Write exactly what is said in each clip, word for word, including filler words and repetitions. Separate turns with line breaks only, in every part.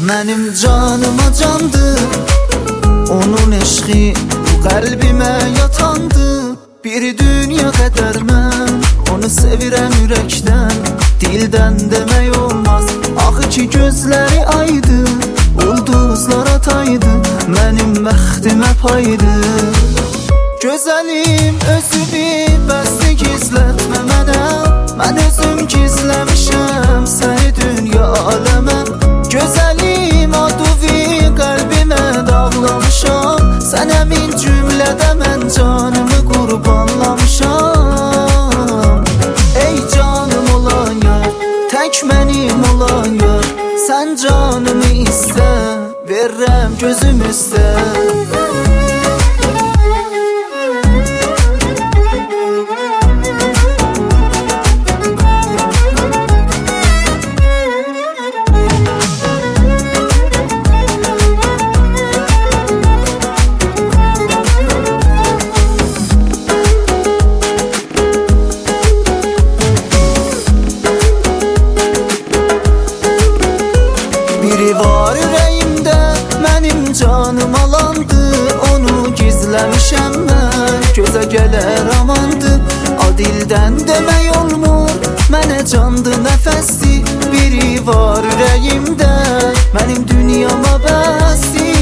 Mənim canıma candı onun eşqi, bu qəlbimə yatandı. Bir dünya qədər mən onu sevirəm ürəkdən, dildən demək olmaz. Axı ki gözləri aydı, ulduzlara taydı, mənim bəxtimə paydı. Gözəlim özünü bəsdi gizlətmə mənə, mən özüm gizləmişəm səni dünya aləmə. Gözəlim aduvi qəlbimə dağlamışam, sənə min cümlədə mən canımı qurbanlamışam. Ey canım olan yar, tək mənim olan yar, sən canımı istə, verrəm gözüm üstə. Biri var ürəyimdə, mənim canım alandı, onu gizləmişəm mən, gözə gələr amandı. A dildən demək olmur, mənə candı nəfəsdi. Biri var ürəyimdə, mənim dünyama bəsdi.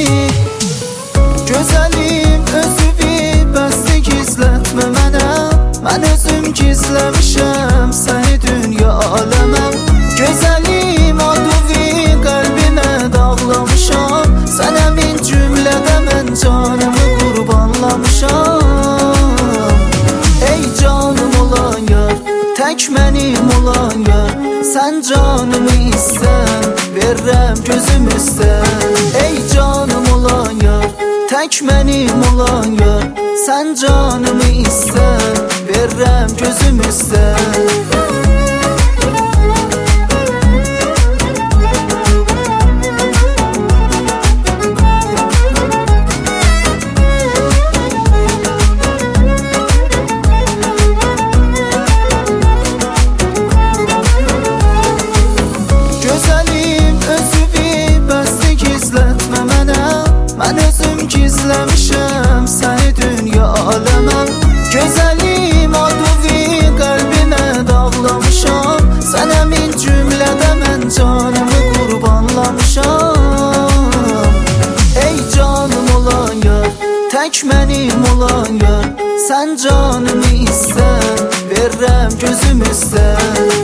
Gözəlim özüvi bəsdi gizlətmə mənə, mən özüm gizləmişəm səni dünya aləmə. Gözəlim aduvi qəlbimə dağlamışam, sənə min cümlədə mən canımı qurbanlamışam. Ey canım olan yar, tək mənim olan yar, sən canımı istən, verrəm gözüm üstə. Ey canım olan yar, tək mənim olan yar, sən canımı istən, verrəm gözüm üstə. Mən özüm gizləmişəm səni dünya aləmə. Gözəlim aduvi qəlbimə dağlamışam, sənə min cümlədə mən canımı qurbanlamışam. Ey canım olan yar, tək mənim olan yar, sən canımı istən, verrəm gözüm üstə.